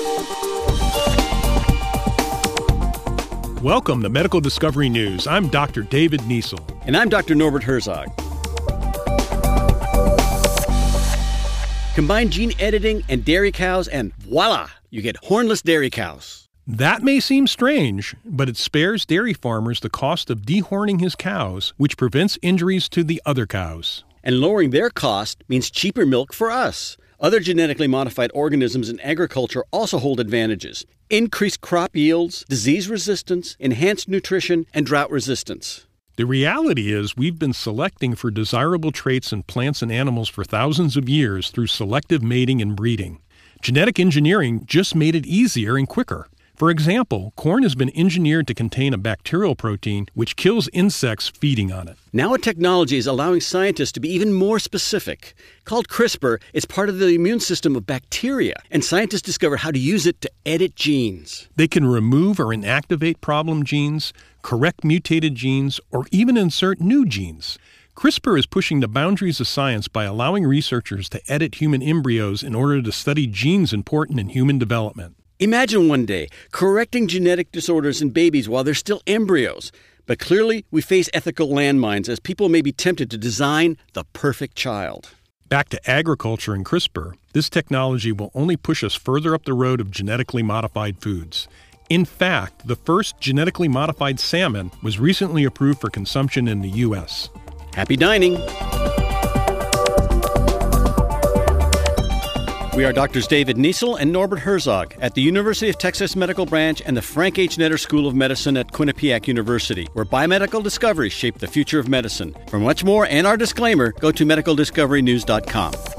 Welcome to Medical Discovery News. I'm Dr. David Niesel. And I'm Dr. Norbert Herzog. Combine gene editing and dairy cows and voila, you get hornless dairy cows. That may seem strange, but it spares dairy farmers the cost of dehorning his cows, which prevents injuries to the other cows. And lowering their cost means cheaper milk for us. Other genetically modified organisms in agriculture also hold advantages. Increased crop yields, disease resistance, enhanced nutrition, and drought resistance. The reality is we've been selecting for desirable traits in plants and animals for thousands of years through selective mating and breeding. Genetic engineering just made it easier and quicker. For example, corn has been engineered to contain a bacterial protein which kills insects feeding on it. Now a technology is allowing scientists to be even more specific. Called CRISPR, it's part of the immune system of bacteria, and scientists discovered how to use it to edit genes. They can remove or inactivate problem genes, correct mutated genes, or even insert new genes. CRISPR is pushing the boundaries of science by allowing researchers to edit human embryos in order to study genes important in human development. Imagine one day correcting genetic disorders in babies while they're still embryos. But clearly, we face ethical landmines as people may be tempted to design the perfect child. Back to agriculture and CRISPR, this technology will only push us further up the road of genetically modified foods. In fact, the first genetically modified salmon was recently approved for consumption in the U.S. Happy dining! We are Drs. David Niesel and Norbert Herzog at the University of Texas Medical Branch and the Frank H. Netter School of Medicine at Quinnipiac University, where biomedical discoveries shape the future of medicine. For much more and our disclaimer, go to medicaldiscoverynews.com.